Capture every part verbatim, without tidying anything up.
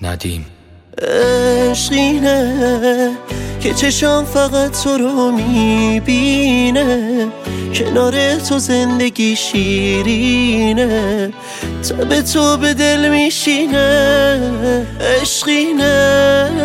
ندیم. عشقینه که چشام فقط تو رو میبینه، کنار تو زندگی شیرینه، تب تو به دل میشینه. عشقینه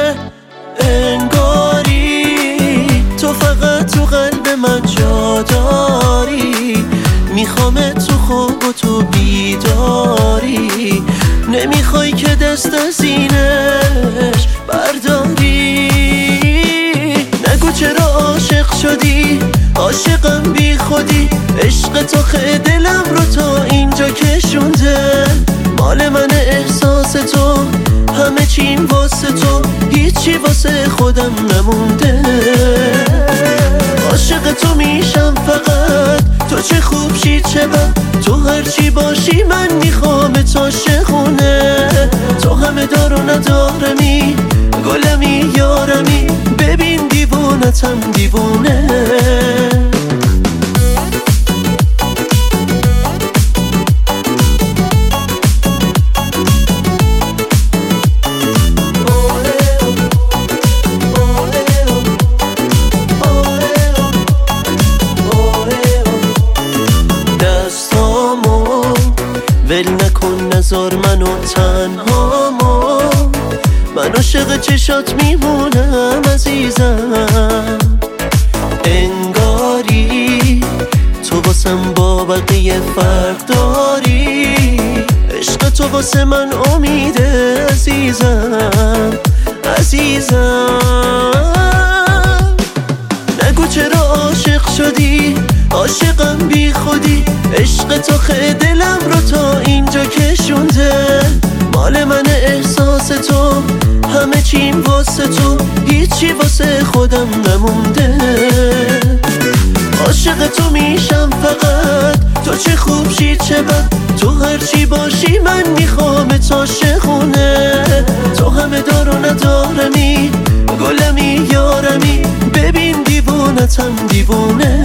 انگاری تو فقط تو قلب من جا داری، میخوام تو خواب و تو بیداری، نمیخوای که دست از اینش برداری. نگو چرا عاشق شدی، عاشقم بی خودی، عشق تو خیلی دلم رو تا اینجا کشونده، مال من احساس تو، همه چیم واسه تو، هیچی واسه خودم نمونده. عاشق تو میشم فقط، تو چه خوب شی چه بد، تو هرچی باشی من میخوام تا شخونه، تو همه دار و ندارمی، گلمی یارمی، ببین دیوونتم دیوونه. ول نکن نذار منو تنهامو، من عاشق چشات میمونم عزیزم. انگاری تو واسم با بقیه فرق داری، عشق تو واسه من امیده عزیزم عزیزم. نگو چرا عاشق شدی، عاشقم بی خودی، عشق تو خیلی دلم رو تا اینجا کشونده، مال من احساس تو، همه چیم واسه تو، هیچی واسه خودم نمونده. عاشق تو میشم فقط، تو چه خوب شی چه بد، تو هرچی باشی من میخوام تا شخونه، تو همه دار و ندارمی، گلمی یارمی، ببین دیوونتم دیوونه.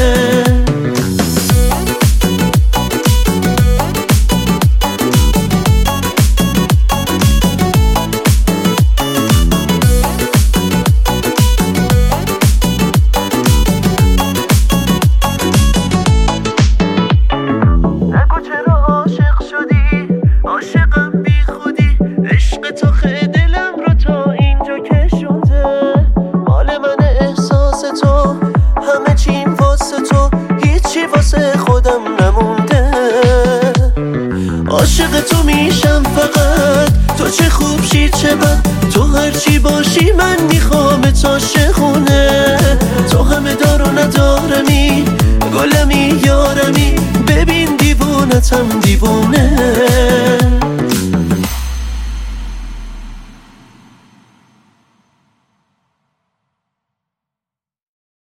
عاشق تو میشم فقط، تو چه خوب شی چه بد، تو هرچی باشی من میخوام تا شخونه، تو همه دار و ندارمی، گلمی یارمی، ببین دیوونتم دیوونه.